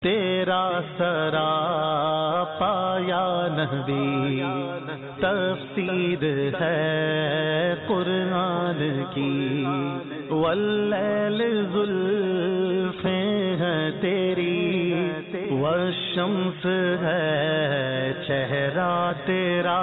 تیرا سرا پایا نبی تفسیر ہے قرآن کی، واللیل زلفیں ہیں تیری، والشمس ہے چہرہ تیرا۔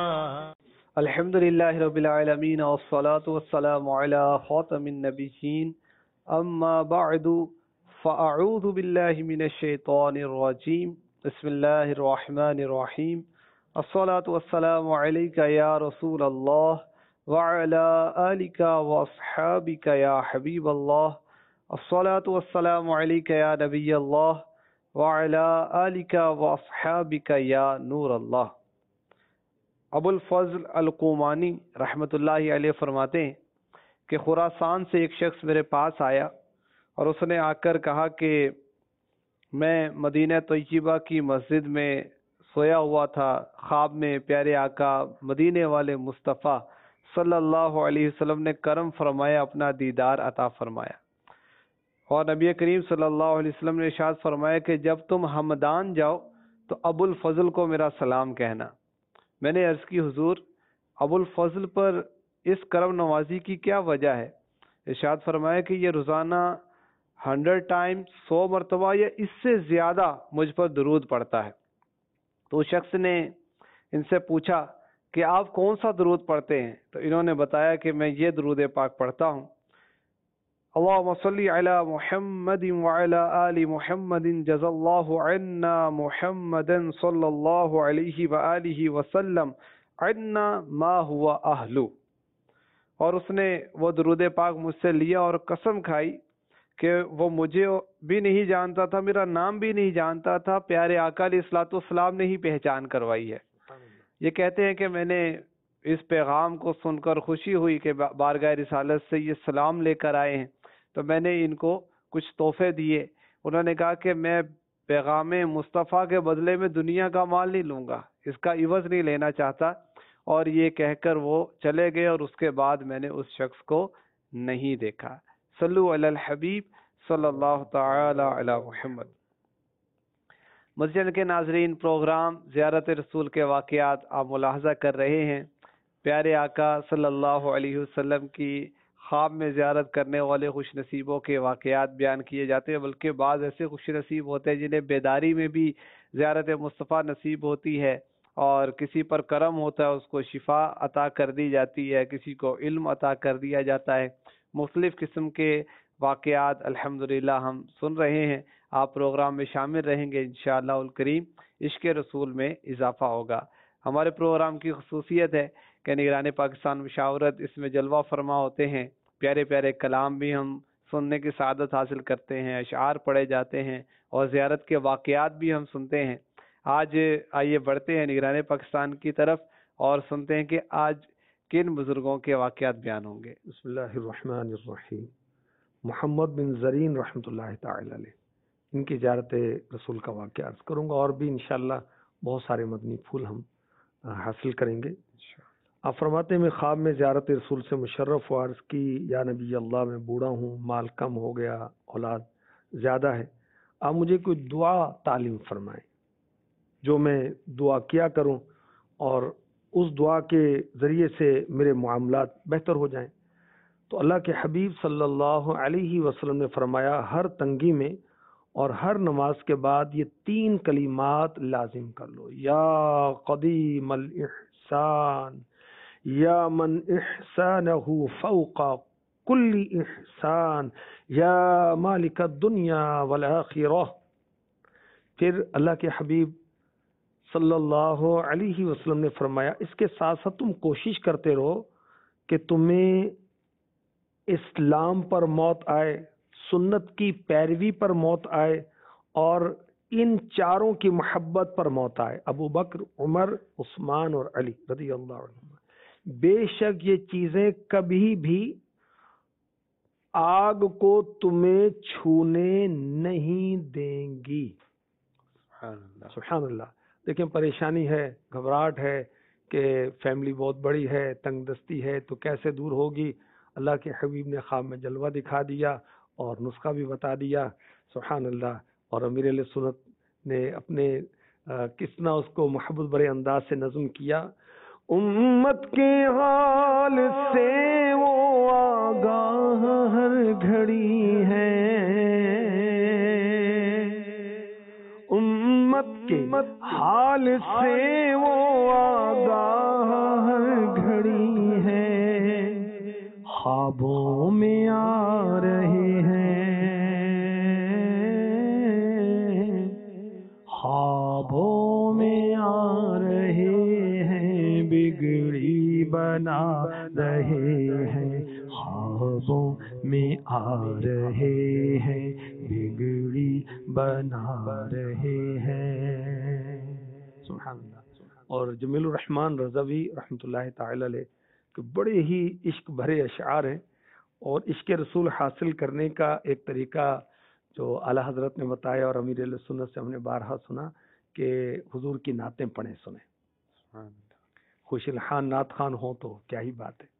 الحمدللہ رب العالمین والصلاة والسلام علی خاتم النبیین، اما بعد فاعوذ باللہ من الشیطان الرجیم، بسم اللہ الرحمن الرحیم، الصلاة والسلام علیک یا رسول اللہ وعلی آلک واصحابک یا حبیب اللہ، الصلاة والسلام علیک یا نبی اللہ وعلی آلک واصحابک یا نور اللہ۔ ابو الفضل القومانی رحمۃ اللہ علیہ فرماتے ہیں کہ خراسان سے ایک شخص میرے پاس آیا اور اس نے آ کر کہا کہ میں مدینہ طیبہ کی مسجد میں سویا ہوا تھا، خواب میں پیارے آقا مدینے والے مصطفیٰ صلی اللہ علیہ وسلم نے کرم فرمایا، اپنا دیدار عطا فرمایا، اور نبی کریم صلی اللہ علیہ وسلم نے ارشاد فرمایا کہ جب تم ہمدان جاؤ تو ابو الفضل کو میرا سلام کہنا۔ میں نے عرض کی حضور ابو الفضل پر اس کرم نوازی کی کیا وجہ ہے؟ ارشاد فرمایا کہ یہ روزانہ 100 ٹائمز 100 مرتبہ یا اس سے زیادہ مجھ پر درود پڑھتا ہے۔ تو اس شخص نے ان سے پوچھا کہ آپ کون سا درود پڑھتے ہیں؟ تو انہوں نے بتایا کہ میں یہ درود پاک پڑھتا ہوں، اللہم صلی علی محمد وعلی آل محمد جزا اللہ عنا محمد صلی اللہ علیہ وآلہ وسلم عنا ما ہوا اہلو۔ اور اس نے وہ درود پاک مجھ سے لیا اور قسم کھائی کہ وہ مجھے بھی نہیں جانتا تھا، میرا نام بھی نہیں جانتا تھا، پیارے آقا علیہ الصلوۃ والسلام نے ہی پہچان کروائی ہے۔ یہ کہتے ہیں کہ میں نے اس پیغام کو سن کر خوشی ہوئی کہ بارگاہ رسالت سے یہ سلام لے کر آئے ہیں، تو میں نے ان کو کچھ تحفے دیے۔ انہوں نے کہا کہ میں پیغام مصطفیٰ کے بدلے میں دنیا کا مال نہیں لوں گا، اس کا عوض نہیں لینا چاہتا، اور یہ کہہ کر وہ چلے گئے، اور اس کے بعد میں نے اس شخص کو نہیں دیکھا۔ صلو علی الحبیب صلی اللہ تعالی علی محمد۔ مسجد کے ناظرین، پروگرام زیارت رسول کے واقعات آپ ملاحظہ کر رہے ہیں۔ پیارے آقا صلی اللہ علیہ وسلم کی خواب میں زیارت کرنے والے خوش نصیبوں کے واقعات بیان کیے جاتے ہیں، بلکہ بعض ایسے خوش نصیب ہوتے ہیں جنہیں بیداری میں بھی زیارت مصطفیٰ نصیب ہوتی ہے، اور کسی پر کرم ہوتا ہے اس کو شفا عطا کر دی جاتی ہے، کسی کو علم عطا کر دیا جاتا ہے۔ مختلف قسم کے واقعات الحمدللہ ہم سن رہے ہیں۔ آپ پروگرام میں شامل رہیں گے انشاءاللہ الکریم، عشق رسول میں اضافہ ہوگا۔ ہمارے پروگرام کی خصوصیت ہے کہ نگران پاکستان مشاورت اس میں جلوہ فرما ہوتے ہیں، پیارے پیارے کلام بھی ہم سننے کی سعادت حاصل کرتے ہیں، اشعار پڑھے جاتے ہیں، اور زیارت کے واقعات بھی ہم سنتے ہیں۔ آج آئیے بڑھتے ہیں نگران پاکستان کی طرف اور سنتے ہیں کہ آج کن بزرگوں کے واقعات بیان ہوں گے۔ بسم اللہ الرحمن الرحیم۔ محمد بن زرین رحمۃ اللہ تعالی علیہ، ان کی زیارت رسول کا واقعہ عرض کروں گا، اور بھی انشاءاللہ بہت سارے مدنی پھول ہم حاصل کریں گے۔ آپ فرماتے ہیں میں خواب میں زیارت رسول سے مشرف و عرض کی یا نبی اللہ میں بوڑھا ہوں، مال کم ہو گیا، اولاد زیادہ ہے، آپ مجھے کوئی دعا تعلیم فرمائیں جو میں دعا کیا کروں اور اس دعا کے ذریعے سے میرے معاملات بہتر ہو جائیں۔ تو اللہ کے حبیب صلی اللہ علیہ وسلم نے فرمایا ہر تنگی میں اور ہر نماز کے بعد یہ 3 کلمات لازم کر لو، یا قدیم الاحسان، یا من احسانہ فوق کل احسان، یا مالک الدنیا والآخرہ۔ پھر اللہ کے حبیب صلی اللہ علیہ وسلم نے فرمایا اس کے ساتھ ساتھ تم کوشش کرتے رہو کہ تمہیں اسلام پر موت آئے، سنت کی پیروی پر موت آئے، اور ان چاروں کی محبت پر موت آئے، ابو بکر، عمر، عثمان اور علی رضی اللہ عنہ۔ بے شک یہ چیزیں کبھی بھی آگ کو تمہیں چھونے نہیں دیں گی۔ سبحان اللہ۔ لیکن پریشانی ہے، گھبراہٹ ہے کہ فیملی بہت بڑی ہے، تنگ دستی ہے، تو کیسے دور ہوگی؟ اللہ کے حبیب نے خواب میں جلوہ دکھا دیا اور نسخہ بھی بتا دیا۔ سبحان اللہ۔ اور امیر اہل سنت نے اپنے کسنا اس کو محبت بھرے انداز سے نظم کیا. امت کے حال سے وہ آگاہ ہر گھڑی ہے، امت کے حال سے وہ آگاہ ہر گھڑی ہے، خوابوں میں آ رہے ہیں، خوابوں میں آ رہے ہیں، بگڑی بنا رہے ہیں، خوابوں میں آ رہے ہیں، بگڑی بنا رہے ہیں. سبحان اللہ. اور جمیل الرحمن رضوی رحمۃ اللہ تعالی علیہ کہ بڑے ہی عشق بھرے اشعار ہیں، اور عشق رسول حاصل کرنے کا ایک طریقہ جو اعلیٰ حضرت نے بتایا اور امیر اہل سنت سے ہم نے بارہا سنا کہ حضور کی نعتیں پڑھیں سنیں. خوش الحان نعت خان ہوں تو کیا ہی بات ہے.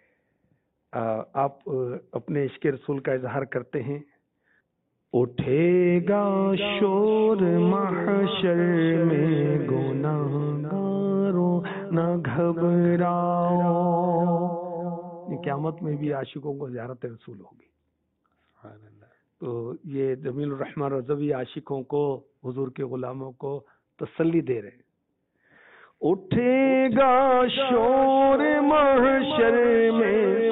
آپ اپنے عشق رسول کا اظہار کرتے ہیں. اٹھے گا شور محشر میں گناہگاروں نہ گھبراؤ. قیامت میں بھی عاشقوں کو زیارت رسول ہوگی. تو یہ جمیل الرحمن رضوی عاشقوں کو، حضور کے غلاموں کو تسلی دے رہے ہیں. اٹھے گا شور محشر میں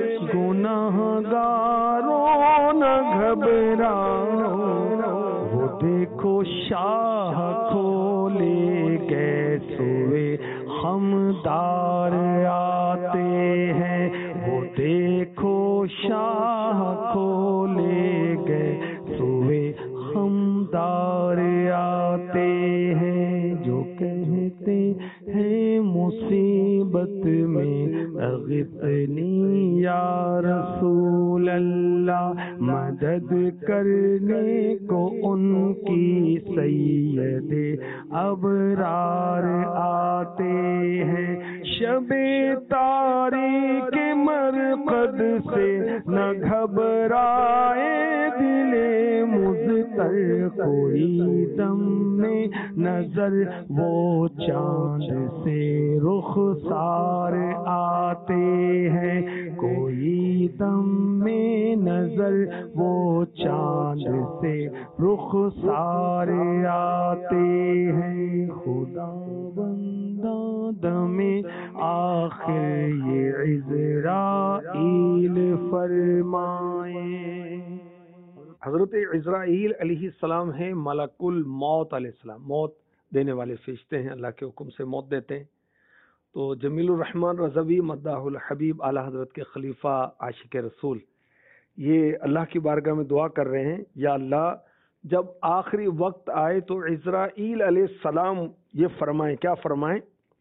گناہگاروں نہ گھبراؤ، وہ دیکھو شاہ کھولے گئے سوئے خمدار آتے ہیں، وہ دیکھو شاہ کھولے گئے سوئے خمدار آتے ہیں، جو کہتے ہیں مصیبت میں اغثنی یا رسول اللہ، مدد کرنے کو ان کی سید ابرار آتے ہیں، شب تاریک مرقد سے نہ گھبرائے دل مضطر، کوئی دم میں نظر وہ چاند سے رخسار آتے ہیں، کوئی دم میں نظر وہ چاند سے رخسار آتے ہیں، خدا بندہ دم آخر یہ عزرائیل فرمائے. حضرت عزرائیل علیہ السلام ہیں ملک الموت علیہ السلام، موت دینے والے فرشتے ہیں، اللہ کے حکم سے موت دیتے ہیں. تو جمیل الرحمن رضوی مداح الحبیب اعلیٰ حضرت کے خلیفہ عاشق رسول یہ اللہ کی بارگاہ میں دعا کر رہے ہیں، یا اللہ جب آخری وقت آئے تو عزرائیل علیہ السلام یہ فرمائیں، کیا فرمائیں؟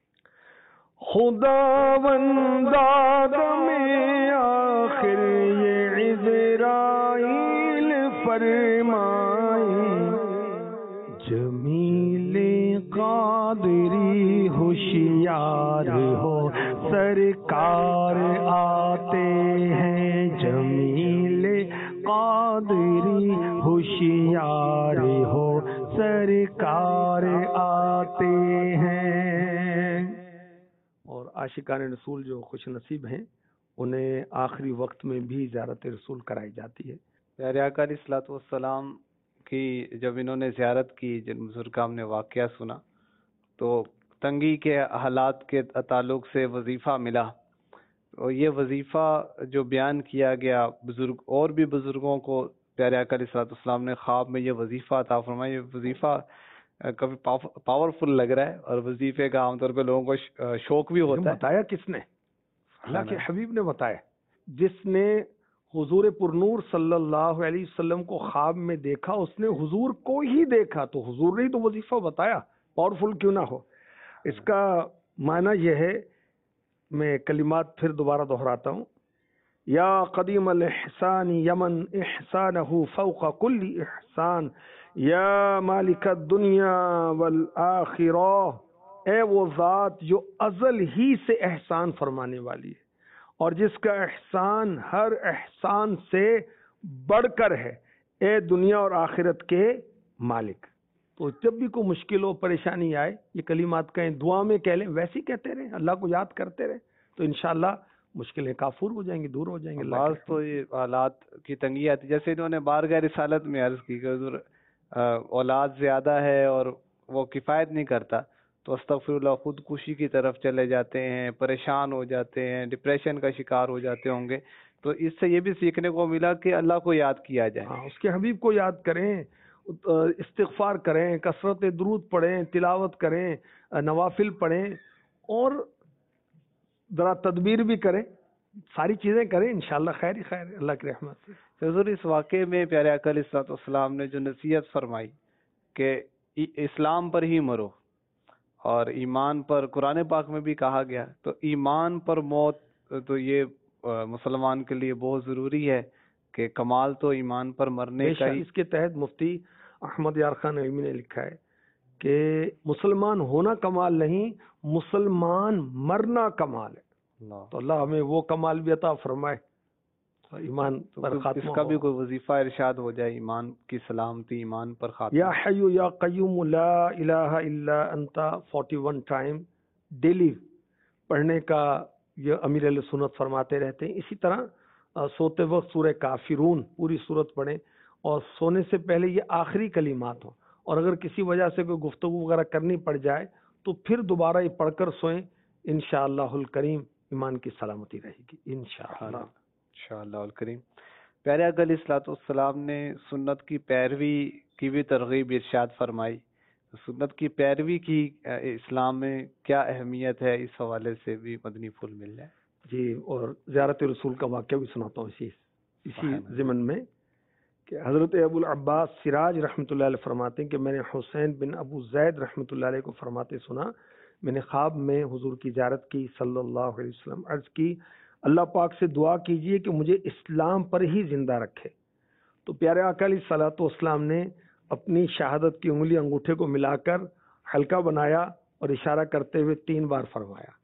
خداونداد میں آخر یہ عزرائیل فرمائیں، جمیل قادری ہوشیار ہو سرکار آتے ہیں، جمیل قادری ہوشیار ہو سرکار آتے ہیں. اور عاشقان رسول جو خوش نصیب ہیں انہیں آخری وقت میں بھی زیارت رسول کرائی جاتی ہے. پیارے آقا علیہ الصلوۃ والسلام کی جب انہوں نے زیارت کی، جن بزرگان نے واقعہ سنا تو تنگی کے حالات کے تعلق سے وظیفہ ملا، اور یہ وظیفہ جو بیان کیا گیا بزرگ اور بھی بزرگوں کو پیارے آقا علیہ الصلوۃ والسلام نے خواب میں یہ وظیفہ عطا فرمایا. یہ وظیفہ کافی پاورفل لگ رہا ہے، اور وظیفے کا عام طور پہ لوگوں کو شوق بھی ہوتا ہے. بتایا کس نے؟ اللہ کے حبیب نے بتایا. جس نے حضور پرنور صلی اللہ علیہ وسلم کو خواب میں دیکھا اس نے حضور کو ہی دیکھا، تو حضور نے ہی تو وظیفہ بتایا، پاورفل کیوں نہ ہو. اس کا معنی یہ ہے، میں کلمات پھر دوبارہ دہراتا ہوں. یا قدیم الاحسان یمن احسانہ فوق کل احسان، یا مالک الدنیا والآخرہ، اے وہ ذات جو ازل ہی سے احسان فرمانے والی ہے اور جس کا احسان ہر احسان سے بڑھ کر ہے، اے دنیا اور آخرت کے मालिक। तो जब भी कोई मुश्किल हो, परेशानी आए, ये कलिमात कहें, दुआ में कह लें, वैसे ही कहते रहें, अल्लाह को याद करते रहें, तो इंशाअल्लाह मुश्किलें काफूर हो जाएंगी, दूर हो जाएंगी। बात तो ये हालात की तंगी आती, जैसे इन्होंने बारगाह रिसालत में अर्ज की कि हुजूर औलाद ज्यादा है और वो किफ़ायत नहीं करता, तो अस्तगफिरुल्लाह खुदकुशी की तरफ चले जाते हैं, परेशान हो जाते हैं, डिप्रेशन का शिकार हो जाते होंगे। तो इससे ये भी सीखने को मिला कि अल्लाह को याद किया जाए। हाँ, उसके हबीब को याद करें, इस्तिगफार करें, कसरत दुरूद पढ़ें, तिलावत करें, नवाफिल पढ़ें और जरा तदबीर भी करें, सारी चीजें करें, इंशाअल्लाह खैर ही खैर है अल्लाह की रहमत से। तो हुजूर इस वाक़े में प्यारे आका अलैहिस्सलाम ने जो नसीहत फरमाई कि इस्लाम पर ही मरो और ईमान पर, कुरान पाक में भी कहा गया, तो ईमान पर मौत तो ये मुसलमान के लिए बहुत ज़रूरी है कि कमाल तो ईमान पर मरने का ही। इसके तहत मुफ्ती अहमद यार खान इल्मी ने लिखा है कि मुसलमान होना कमाल नहीं, मुसलमान मरना कमाल है। तो अल्लाह हमें वो कमाल भी अता फरमाए, तो ईमान पर खात्मा इसका भी कोई वजीफा इरशाद हो जाए, ईमान की सलामती, ईमान पर खात्मा। या हय्यु या क़य्यूम ला इलाहा इल्ला अंता 41 टाइम डेली पढ़ने का ये अमीर अहले सुन्नत फरमाते रहते हैं। इसी तरह सोते वक्त सूरह काफिरून पूरी सूरत पढ़ें और सोने से पहले ये आखिरी कलिमात हो, और अगर किसी वजह से कोई गुफ्तगू वगैरह करनी पड़ जाए तो फिर दोबारा ये पढ़कर सोएं, इंशाअल्लाहुल करीम ईमान की सलामती रहेगी इंशाअल्लाह करीम। प्यारे आका अलैहिस्सलाम ने सुन्नत की पैरवी की भी तरगीब इरशाद फरमाई। सुन्नत की पैरवी की इस्लाम में क्या अहमियत है, इस हवाले से भी मदनी फूल मिल जाए जी। और ज़ियारत रसूल का वाक़या भी सुनाता हूँ इसी ज़िमन में कि हज़रत अबुल अब्बास सिराज रहमतुल्लाह अलैह फरमाते हैं कि मैंने हुसैन बिन अबू ज़ैद रहमतुल्लाह अलैह को फरमाते सुना, मैंने ख्वाब में हुजूर की ज़ियारत की सल्लल्लाहु अलैहि वसल्लम, अर्ज़ की अल्लाह पाक से दुआ कीजिए कि मुझे इस्लाम पर ही जिंदा रखे। तो प्यारे आका अलैहिस्सलातु वस्सलाम ने अपनी शहादत की उंगली अंगूठे को मिलाकर हल्का बनाया और इशारा करते हुए 3 बार फरमाया,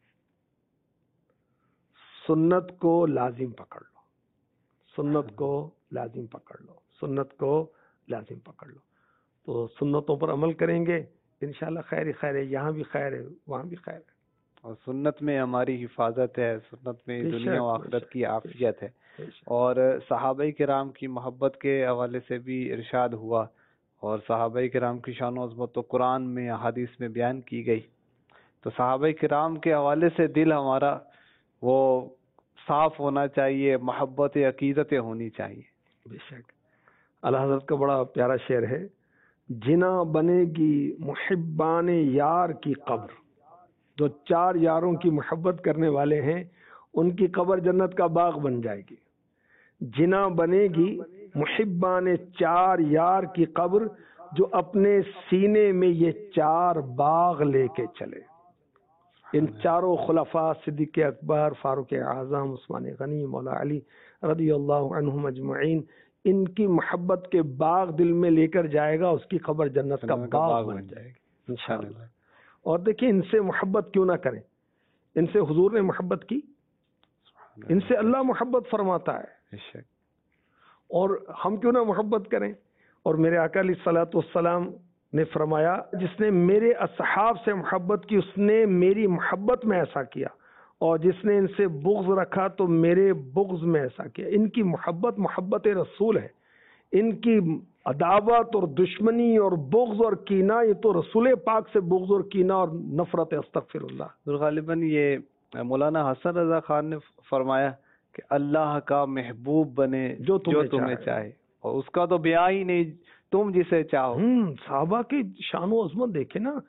सुन्नत को लाजिम पकड़ लो, सुन्नत को लाजिम पकड़ लो, सुन्नत को लाजिम पकड़ लो। तो सुन्नतों पर अमल करेंगे इंशाअल्लाह खैर ही खैर है, यहाँ भी खैर है, वहाँ भी खैर है। और सुन्नत में हमारी हिफाजत है, सुन्नत में दुनिया और आखिरत की आफियत है। और सहाबाई किराम की मोहब्बत के हवाले से भी इरशाद हुआ, और सहाबाई किराम की शान और अज़मत तो कुरान में, अहादीस में बयान की गई। तो सहाबाई किराम के हवाले से दिल हमारा वो साफ होना चाहिए, मोहब्बत अकीदत होनी चाहिए। बेशक आला हज़रत का बड़ा प्यारा शेर है, जिना बनेगी मुहिब्बान यार की कब्र, जो 4 यारों की मोहब्बत करने वाले हैं उनकी कब्र जन्नत का बाग बन जाएगी। जिना बनेगी मुहिब्बान 4 यार की कब्र, जो अपने सीने में ये 4 बाग लेके चले। इन चारों खुलफा सिद्दीक़ अकबर, फारूक आज़म, उस्मान गनी, मौला अली रज़ी अल्लाहु अन्हुम अजमईन, इनकी मोहब्बत के बाग दिल में लेकर जाएगा, उसकी खबर जन्नत का बाग बन जाएगी इंशाअल्लाह। और देखिए, इनसे मोहब्बत क्यों ना करें, इनसे हुजूर ने मोहब्बत की, इनसे अल्लाह मोहब्बत फरमाता है, और हम क्यों ना मोहब्बत करें। और मेरे आका अलैहिस्सलातु वस्सलाम ने फरमाया, जिसने मेरे असहाब से मोहब्बत की उसने मेरी मोहब्बत में ऐसा किया, और जिसने इनसे बुग़्ज़ रखा तो मेरे बुग़्ज़ में ऐसा किया। इनकी मोहब्बत मोहब्बत रसूल है, इनकी अदावत और दुश्मनी और बुग़्ज़ और कीना ये तो रसूल पाक से बुग़्ज़ और कीना और नफरत, अस्तग़फिरुल्लाह। गालिबन ये मौलाना हसन रज़ा खान ने फरमाया कि अल्लाह का महबूब बने जो तुम्हें चाहे, और उसका तो ब्याह ही नहीं, तुम जिसे चाहो। साहबा की शान व अज़मत देखे ना।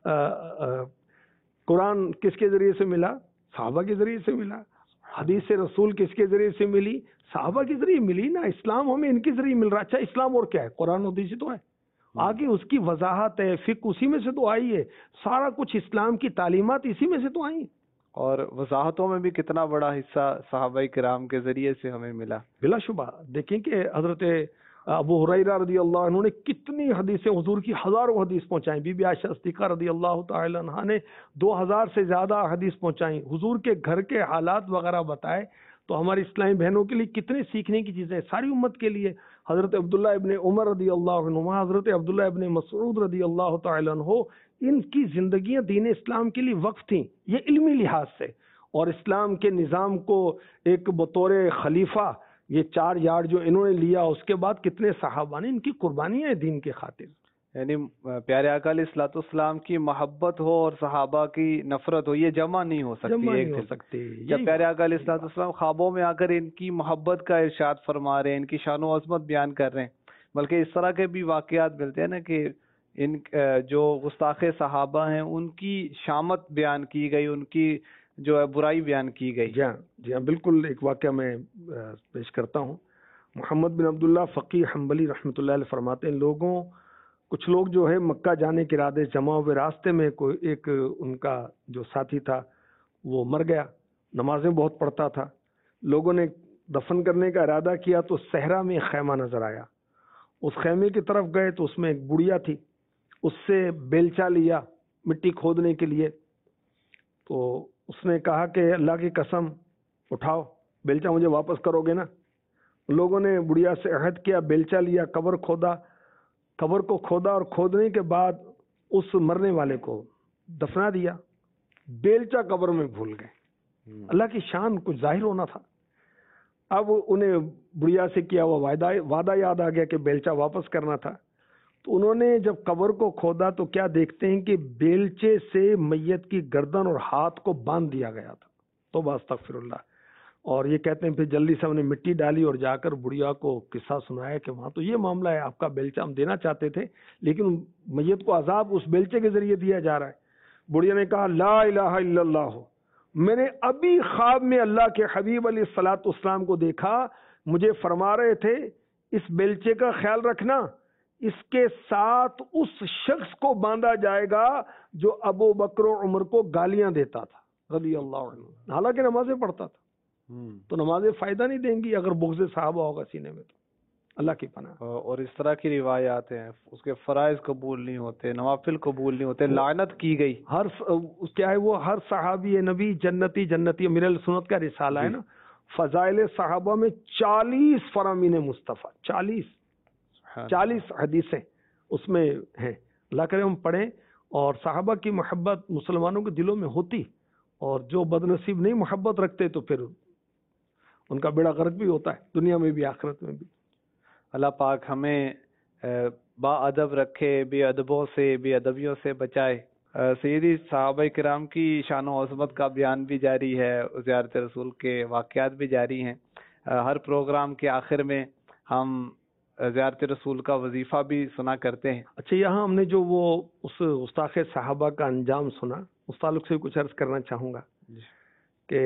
कुरान किसके जरिए से मिला? साहबा के जरिए से मिला। हदीस रसूल किसके जरिए से मिली? साहबा के जरिए मिली ना। इस्लाम हमें इनके जरिए मिल रहा है। अच्छा, इस्लाम और क्या है? कुरान हदीस तो है, आगे उसकी वजाहत है, फिक्र उसी में से तो आई है, सारा कुछ इस्लाम की तालीमात इसी में से तो आई। और वजाहतों में भी कितना बड़ा हिस्सा सहाबाई किराम के जरिए से हमें मिला। बिलाशुबा देखें कि हजरत अबू हुरैरा रज़ी अल्लाह अन्हु ने कितनी हदीसें हुजूर की हजारों हदीस पहुंचाई। बीबी आयशा सिद्दीक़ा रज़ी अल्लाह तआला अन्हा ने 2000 से ज्यादा हदीस पहुंचाई, हुजूर के घर के हालात वगैरह बताए। तो हमारी इस्लामी बहनों के लिए कितने सीखने की चीजें, सारी उम्मत के लिए। حضرت عبداللہ ابن عمر رضی اللہ عنہما، حضرت عبداللہ ابن مسعود رضی اللہ تعالیٰ عنہ، ان کی زندگیاں دین اسلام کے لیے وقف تھیں، یہ علمی لحاظ سے، اور اسلام کے نظام کو ایک بطور خلیفہ یہ 4 یارڈ جو انہوں نے لیا، اس کے بعد کتنے صحابہ نے ان کی قربانیاں ہیں دین کے خاطر. یعنی پیارے آقا علیہ الصلوۃ والسلام کی محبت ہو اور صحابہ کی نفرت ہو، یہ جمع نہیں ہو سکتی. جمع نہیں ہو سکتے. جب پیارے آقا علیہ الصلوۃ والسلام خوابوں میں آ کر ان کی محبت کا ارشاد فرما رہے ہیں، ان کی شان و عظمت بیان کر رہے ہیں، بلکہ اس طرح کے بھی واقعات ملتے ہیں نا کہ ان جو گستاخ صحابہ ہیں ان کی شامت بیان کی گئی، ان کی جو ہے برائی بیان کی گئی. جی ہاں بالکل. ایک واقعہ میں پیش کرتا ہوں. محمد بن عبداللہ فقیہ حنبلی رحمۃ اللہ علیہ فرماتے ہیں، کچھ لوگ جو ہے مکہ جانے کے ارادے جمع ہوئے، راستے میں کوئی ایک ان کا جو ساتھی تھا وہ مر گیا، نمازیں بہت پڑھتا تھا. لوگوں نے دفن کرنے کا ارادہ کیا تو صحرا میں ایک خیمہ نظر آیا. اس خیمے کی طرف گئے تو اس میں ایک بڑھیا تھی، اس سے بیلچا لیا مٹی کھودنے کے لیے. تو اس نے کہا کہ اللہ کی قسم اٹھاؤ بیلچا، مجھے واپس کرو گے نا؟ لوگوں نے بڑھیا سے عہد کیا، بیلچا لیا، قبر کو کھودا اور کھودنے کے بعد اس مرنے والے کو دفنا دیا. بیلچا قبر میں بھول گئے. اللہ کی شان کچھ ظاہر ہونا تھا. اب انہیں بڑھیا سے کیا ہوا وعدہ یاد آ گیا کہ بیلچا واپس کرنا تھا. تو انہوں نے جب قبر کو کھودا تو کیا دیکھتے ہیں کہ بیلچے سے میت کی گردن اور ہاتھ کو باندھ دیا گیا تھا. توبہ استغفر اللہ. اور یہ کہتے ہیں پھر جلدی سے ہم نے مٹی ڈالی اور جا کر بڑھیا کو قصہ سنایا کہ وہاں تو یہ معاملہ ہے، آپ کا بیلچہ ہم دینا چاہتے تھے لیکن میت کو عذاب اس بیلچے کے ذریعے دیا جا رہا ہے. بڑھیا نے کہا لا الہ الا اللہ، میں نے ابھی خواب میں اللہ کے حبیب علیہ الصلوۃ والسلام کو دیکھا، مجھے فرما رہے تھے اس بیلچے کا خیال رکھنا، اس کے ساتھ اس شخص کو باندھا جائے گا جو ابو بکر و عمر کو گالیاں دیتا تھا رضی اللہ عنہ، حالانکہ نمازیں پڑھتا تھا. تو نمازیں فائدہ نہیں دیں گی اگر بغض صحابہ ہوگا سینے میں. تو اللہ کی پناہ. اور اس طرح کی روایات ہیں، اس کے فرائض قبول نہیں ہوتے، نوافل قبول نہیں ہوتے، لعنت کی گئی. کیا ہے وہ ہر صحابی نبی جنتی امیر السنت کا رسالہ ہے نا، فضائل صحابہ میں 40 فرامین مصطفیٰ، 40 حدیثیں اس میں ہیں. اللہ کرے ہم پڑھیں اور صحابہ کی محبت مسلمانوں کے دلوں میں ہوتی، اور جو بد نصیب نہیں محبت رکھتے تو پھر ان کا بیڑا غرق بھی ہوتا ہے، دنیا میں بھی آخرت میں بھی. اللہ پاک ہمیں با ادب رکھے، بے ادبوں سے، بے ادبیوں سے بچائے. سیدی صحابہ کرام کی شان و عظمت کا بیان بھی جاری ہے، زیارت رسول کے واقعات بھی جاری ہیں. ہر پروگرام کے آخر میں ہم زیارت رسول کا وظیفہ بھی سنا کرتے ہیں. اچھا، یہاں ہم نے جو وہ اس گستاخ صحابہ کا انجام سنا، اس تعلق سے کچھ عرض کرنا چاہوں گا کہ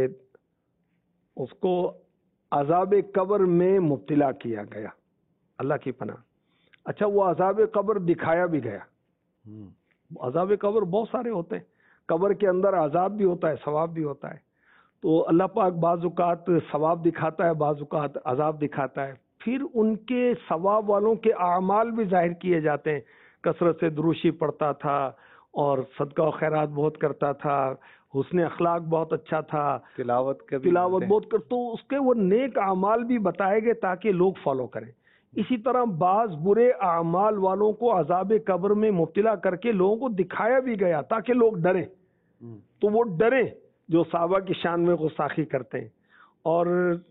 اس کو عذاب قبر میں مبتلا کیا گیا. اللہ کی پناہ. اچھا، وہ عذاب قبر دکھایا بھی گیا. عذاب قبر بہت سارے ہوتے ہیں، قبر کے اندر عذاب بھی ہوتا ہے، ثواب بھی ہوتا ہے. تو اللہ پاک بعض اوقات ثواب دکھاتا ہے، بعض اوقات عذاب دکھاتا ہے. پھر ان کے ثواب والوں کے اعمال بھی ظاہر کیے جاتے ہیں. کثرت سے دروشی پڑھتا تھا اور صدقہ و خیرات بہت کرتا تھا، حسن اخلاق بہت اچھا تھا، تلاوت بہت کر، تو اس کے وہ نیک اعمال بھی بتائے گئے تاکہ لوگ فالو کریں. اسی طرح بعض برے اعمال والوں کو عذاب قبر میں مبتلا کر کے لوگوں کو دکھایا بھی گیا تاکہ لوگ ڈریں. تو وہ ڈریں جو صحابہ کی شان میں گستاخی کرتے ہیں. اور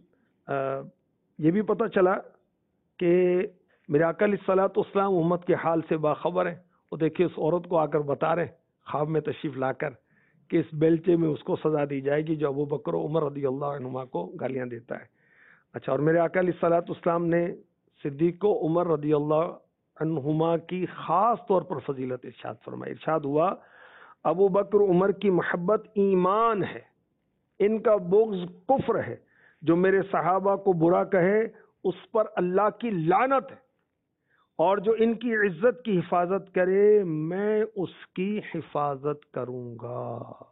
یہ بھی پتہ چلا کہ میرے آقا علیہ الصلوۃ والسلام امت کے حال سے باخبر ہیں. وہ دیکھیے اس عورت کو آ کر بتا رہے خواب میں تشریف لا کر کہ اس بیلچے میں اس کو سزا دی جائے گی جو ابو بکر و عمر رضی اللہ عنہما کو گالیاں دیتا ہے. اچھا، اور میرے آقا علیہ الصلوۃ والسلام نے صدیق و عمر رضی اللہ عنہما کی خاص طور پر فضیلت ارشاد فرمائی. ارشاد ہوا ابو بکر عمر کی محبت ایمان ہے، ان کا بغض کفر ہے، جو میرے صحابہ کو برا کہے اس پر اللہ کی لعنت ہے، اور جو ان کی عزت کی حفاظت کرے میں اس کی حفاظت کروں گا.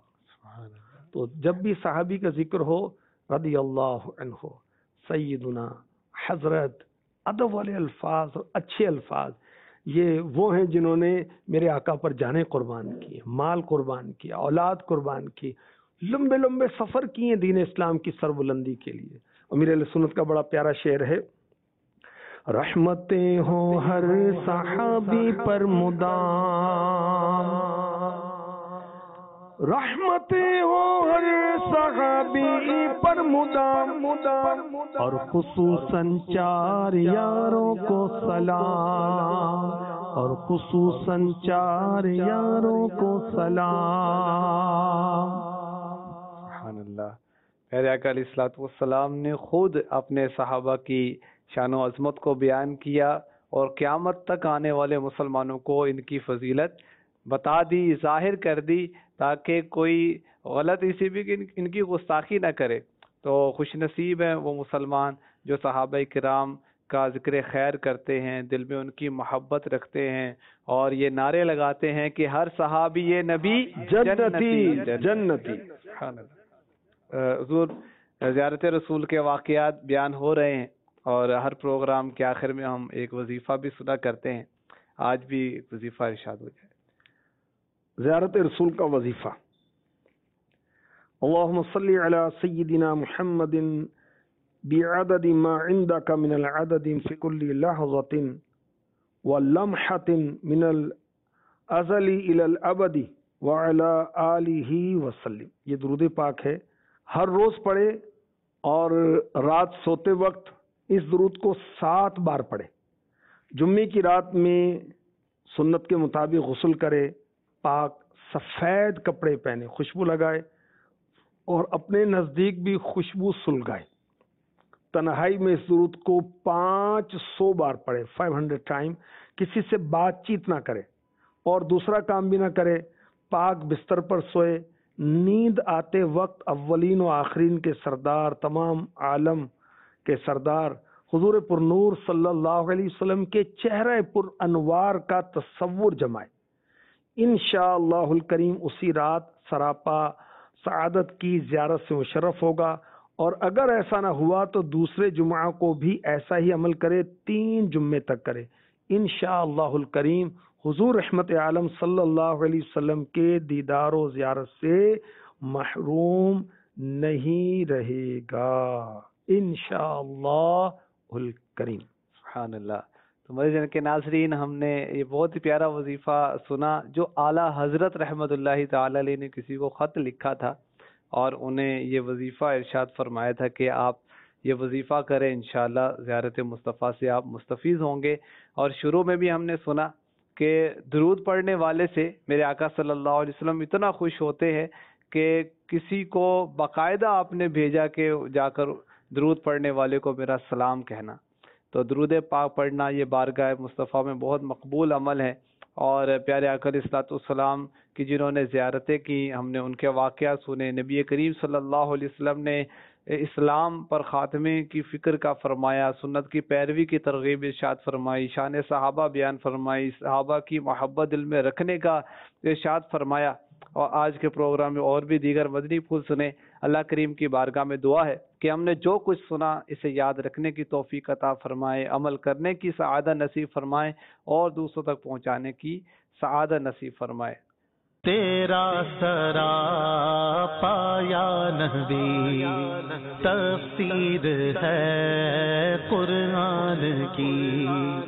تو جب بھی صحابی کا ذکر ہو رضی اللہ عنہ، سیدنا، حضرت، ادب والے الفاظ اور اچھے الفاظ، یہ وہ ہیں جنہوں نے میرے آقا پر جانیں قربان کی، مال قربان کیا، اولاد قربان کی، لمبے لمبے سفر کیے دین اسلام کی سربلندی کے لیے. امیر علیہ سنت کا بڑا پیارا شعر ہے، رحمتیں ہوں ہر صحابی پر مدام، رحمتیں ہوں ہر صحابی پر مدام، اور خصوصاً 4 یاروں کو سلام، اور خصوصاً 4 یاروں کو سلام۔ سبحان اللہ۔ پیارے آقا علیہ الصلوۃ والسلام نے خود اپنے صحابہ کی شان و عظمت کو بیان کیا اور قیامت تک آنے والے مسلمانوں کو ان کی فضیلت بتا دی، ظاہر کر دی، تاکہ کوئی غلط اسی بھی کہ ان کی گستاخی نہ کرے۔ تو خوش نصیب ہیں وہ مسلمان جو صحابہ کرام کا ذکر خیر کرتے ہیں، دل میں ان کی محبت رکھتے ہیں اور یہ نعرے لگاتے ہیں کہ ہر صحابی یہ نبی جنتی جنتی۔ سبحان اللہ۔ حضور زیارت رسول کے واقعات بیان ہو رہے ہیں اور ہر پروگرام کے آخر میں ہم ایک وظیفہ بھی سنا کرتے ہیں، آج بھی ایک وظیفہ ارشاد ہو جائے۔ زیارت رسول کا وظیفہ: اللہم صلی علی سیدنا محمد بعدد ما عندک من العدد فی کل لحظۃ ولمحۃ من الازل الی الابد وعلی آلہ وسلم۔ یہ درود پاک ہے، ہر روز پڑھے اور رات سوتے وقت اس درود کو 7 بار پڑھے۔ جمعے کی رات میں سنت کے مطابق غسل کرے، پاک سفید کپڑے پہنے، خوشبو لگائے اور اپنے نزدیک بھی خوشبو سلگائے۔ تنہائی میں اس درود کو 500 بار پڑھے، 500 ٹائم۔ کسی سے بات چیت نہ کرے اور دوسرا کام بھی نہ کرے، پاک بستر پر سوئے۔ نیند آتے وقت اولین و آخرین کے سردار، تمام عالم کے سردار حضور پر نور صلی اللہ علیہ وسلم کے چہرے پر انوار کا تصور جمائے۔ انشاءاللہ الکریم اسی رات سراپا سعادت کی زیارت سے مشرف ہوگا، اور اگر ایسا نہ ہوا تو دوسرے جمعہ کو بھی ایسا ہی عمل کرے، 3 جمعے تک کرے۔ انشاءاللہ الکریم حضور رحمت عالم صلی اللہ علیہ وسلم کے دیدار و زیارت سے محروم نہیں رہے گا انشاءاللہ الکریم۔ سبحان اللہ۔ تو میرے جن کے ناظرین، ہم نے یہ بہت ہی پیارا وظیفہ سنا جو اعلیٰ حضرت رحمت اللہ تعالی علیہ نے کسی کو خط لکھا تھا اور انہیں یہ وظیفہ ارشاد فرمایا تھا کہ آپ یہ وظیفہ کریں، انشاءاللہ زیارت مصطفیٰ سے آپ مستفیض ہوں گے۔ اور شروع میں بھی ہم نے سنا کہ درود پڑھنے والے سے میرے آقا صلی اللہ علیہ وسلم اتنا خوش ہوتے ہیں کہ کسی کو باقاعدہ آپ نے بھیجا کہ جا کر درود پڑھنے والے کو میرا سلام کہنا۔ تو درود پاک پڑھنا یہ بارگاہ مصطفیٰ میں بہت مقبول عمل ہے، اور پیارے آقا علیہ الصلوۃ والسلام کی جنہوں نے زیارتیں کی، ہم نے ان کے واقعات سنے۔ نبی کریم صلی اللہ علیہ وسلم نے اسلام پر خاتمے کی فکر کا فرمایا، سنت کی پیروی کی ترغیب ارشاد فرمائی، شان صحابہ بیان فرمائی، صحابہ کی محبت دل میں رکھنے کا ارشاد فرمایا، اور آج کے پروگرام میں اور بھی دیگر مدنی پھول سنے۔ اللہ کریم کی بارگاہ میں دعا ہے کہ ہم نے جو کچھ سنا اسے یاد رکھنے کی توفیق عطا فرمائے، عمل کرنے کی سعادت نصیب فرمائے اور دوسروں تک پہنچانے کی سعادت نصیب فرمائے۔ تیرا سراپا یا نبی تفسیر ہے قرآن کی،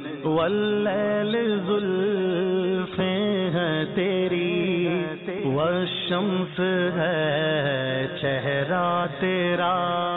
واللیل زلفیں ہیں تیری، والشمس ہے چہرہ تیرا۔